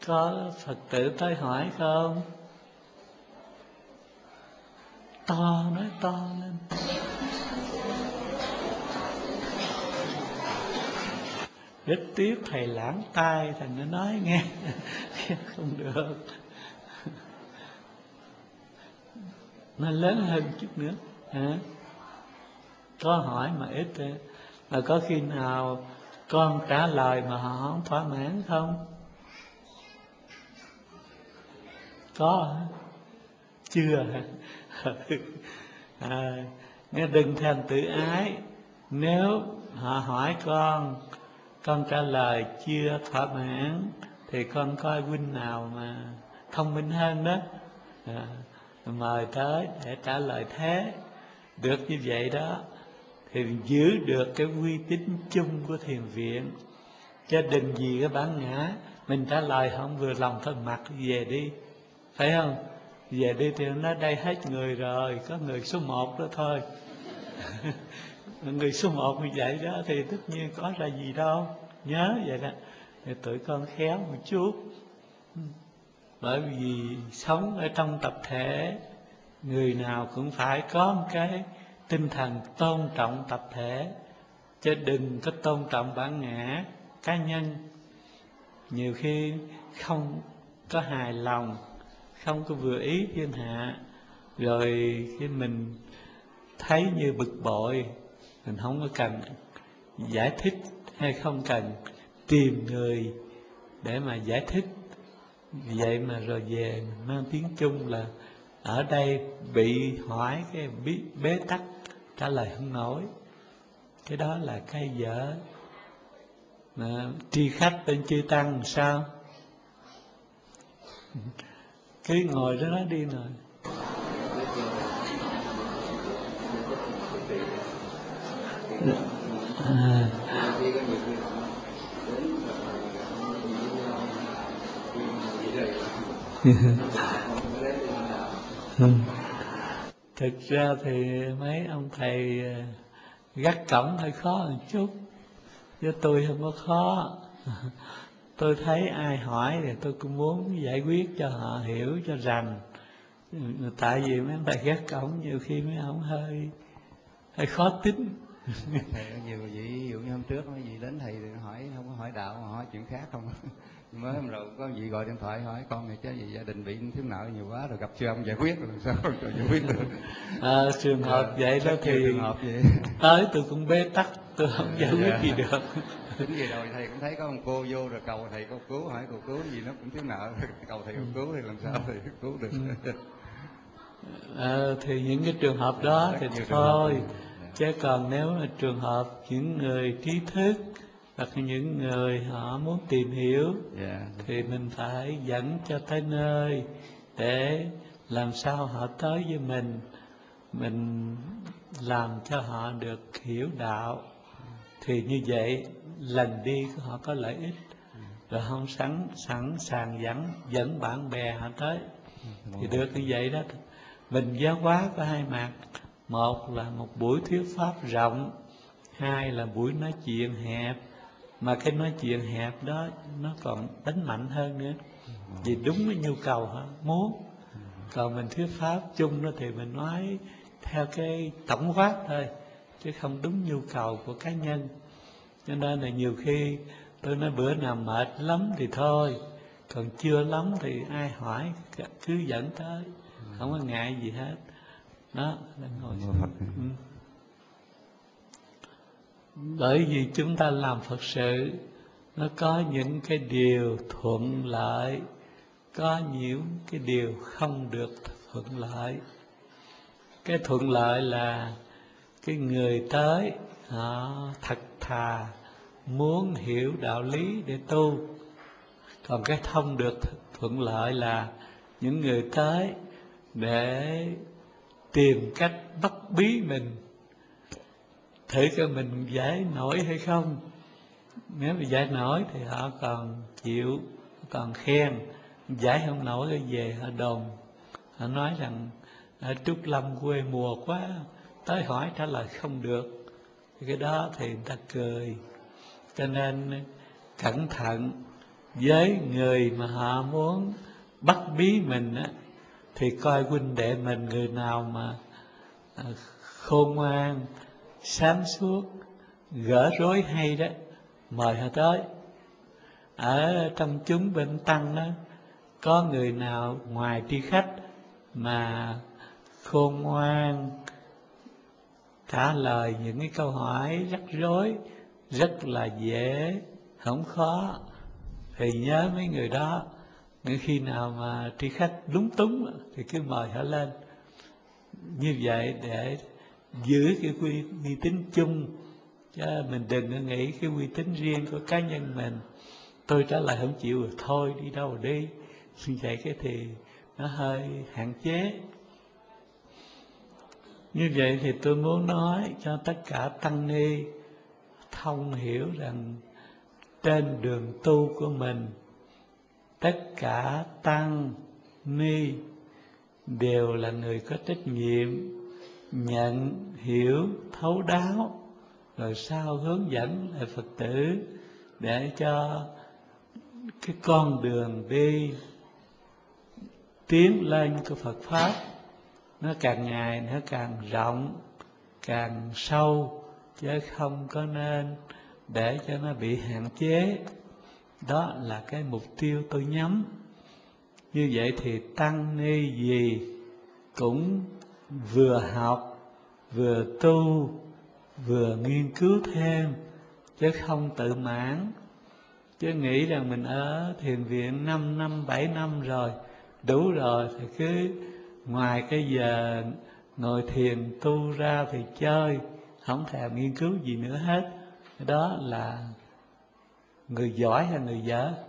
Có Phật tử tới hỏi không? To, nói to lên. Rất tiếc thầy lãng tai, thành nó nói nghe không được. Nó lớn hơn chút nữa hả? Có hỏi mà ít thôi. Mà có khi nào con trả lời mà họ không thỏa mãn không? Có hả? Chưa hả? Nghe đừng thành tự ái. Nếu họ hỏi con trả lời chưa thỏa mãn thì con coi huynh nào mà thông minh hơn đó, mời tới để trả lời thế. Được như vậy đó thì giữ được cái uy tín chung của thiền viện. Chứ đừng vì cái bản ngã mình trả lời không vừa lòng thôi mặc về đi, phải không? Về đi thì nó đây hết người rồi, có người số 1 đó thôi. Người số 1 như vậy đó thì tất nhiên có là gì đâu. Nhớ vậy đó, thì tụi con khéo một chút. Bởi vì sống ở trong tập thể, người nào cũng phải có một cái tinh thần tôn trọng tập thể, chứ đừng có tôn trọng bản ngã cá nhân. Nhiều khi không có hài lòng, không có vừa ý thiên hạ, rồi khi mình thấy như bực bội, mình không có cần giải thích hay không cần tìm người để mà giải thích. Vậy mà rồi về mang tiếng chung là ở đây bị hỏi cái bế tắc, trả lời không nổi. Cái đó là cái dở. Mà tri khách bên chư tăng làm sao? Cứ ngồi đó nói đi rồi. Thực ra thì mấy ông thầy gác cổng hơi khó một chút, chứ tôi không có khó. Tôi thấy ai hỏi thì tôi cũng muốn giải quyết cho họ hiểu cho rành. Tại vì mấy ông thầy gác cổng nhiều khi mấy ông hơi khó tính. Thầy có nhiều vị, ví dụ như hôm trước mấy vị đến thầy thì hỏi không có hỏi đạo mà hỏi chuyện khác không. Mới hôm rồi có vị gọi điện thoại hỏi con này chứ gì gia đình bị thiếu nợ nhiều quá rồi gặp sư ông giải quyết rồi làm sao rồi giải quyết được. Trường hợp vậy đó thì trường hợp vậy. Tới tôi cũng bế tắc, tôi không giải quyết gì được. Tính gì rồi thầy cũng thấy có một cô vô rồi cầu thầy cô cứu, hỏi cô cứu gì nó cũng thiếu nợ, cầu thầy cô cứu thì làm sao thầy cứu được. Thì những cái trường hợp đó thì thôi. Chứ còn nếu là trường hợp những người trí thức hoặc những người họ muốn tìm hiểu thì mình phải dẫn cho tới nơi để làm sao họ tới với mình làm cho họ được hiểu đạo. Thì như vậy lần đi họ có lợi ích, rồi không sẵn sàng dẫn bạn bè họ tới thì được như vậy đó. Mình giáo hóa có hai mặt, một là một buổi thuyết pháp rộng, hai là buổi nói chuyện hẹp. Mà cái nói chuyện hẹp đó nó còn đánh mạnh hơn nữa, vì đúng với nhu cầu họ muốn. Còn mình thuyết pháp chung đó thì mình nói theo cái tổng quát thôi, chứ không đúng nhu cầu của cá nhân. Cho nên là nhiều khi tôi nói bữa nào mệt lắm thì thôi, còn chưa lắm thì ai hỏi cứ dẫn tới, không có ngại gì hết. Đó, ngồi xuống. Bởi vì chúng ta làm Phật sự, nó có những cái điều thuận lợi, có những cái điều không được thuận lợi. Cái thuận lợi là cái người tới họ thật thà muốn hiểu đạo lý để tu. Còn cái không được thuận lợi là những người tới để tìm cách bắt bí mình, thử coi mình giải nổi hay không. Nếu mà giải nổi thì họ còn chịu, còn khen. Giải không nổi thì về họ đồn, họ nói rằng ở Trúc Lâm quê mùa quá, tới hỏi trả lời không được. Thì cái đó thì người ta cười. Cho nên cẩn thận, với người mà họ muốn bắt bí mình á, thì coi huynh đệ mình người nào mà khôn ngoan, sáng suốt, gỡ rối hay đó, mời họ tới. Ở trong chúng bên tăng đó, có người nào ngoài tri khách mà khôn ngoan, trả lời những cái câu hỏi rắc rối rất là dễ, không khó, thì nhớ mấy người đó. Những khi nào mà tri khách lúng túng thì cứ mời họ lên. Như vậy để giữ cái uy tín chung, chứ mình đừng có nghĩ cái uy tín riêng của cá nhân mình. Tôi trả lời không chịu rồi thôi, đi đâu rồi đi. Như vậy cái thì nó hơi hạn chế. Như vậy thì tôi muốn nói cho tất cả tăng ni thông hiểu rằng trên đường tu của mình, tất cả tăng ni đều là người có trách nhiệm nhận hiểu thấu đáo, rồi sau hướng dẫn lại Phật tử để cho cái con đường đi tiến lên của Phật Pháp nó càng ngày nó càng rộng, càng sâu, chứ không có nên để cho nó bị hạn chế. Đó là cái mục tiêu tôi nhắm. Như vậy thì tăng ni gì cũng vừa học, vừa tu, vừa nghiên cứu thêm, chứ không tự mãn. Chứ nghĩ rằng mình ở thiền viện 5 năm, 7 năm rồi, đủ rồi, thì cứ ngoài cái giờ ngồi thiền tu ra thì chơi, không thèm nghiên cứu gì nữa hết. Đó là người giỏi hay người dở?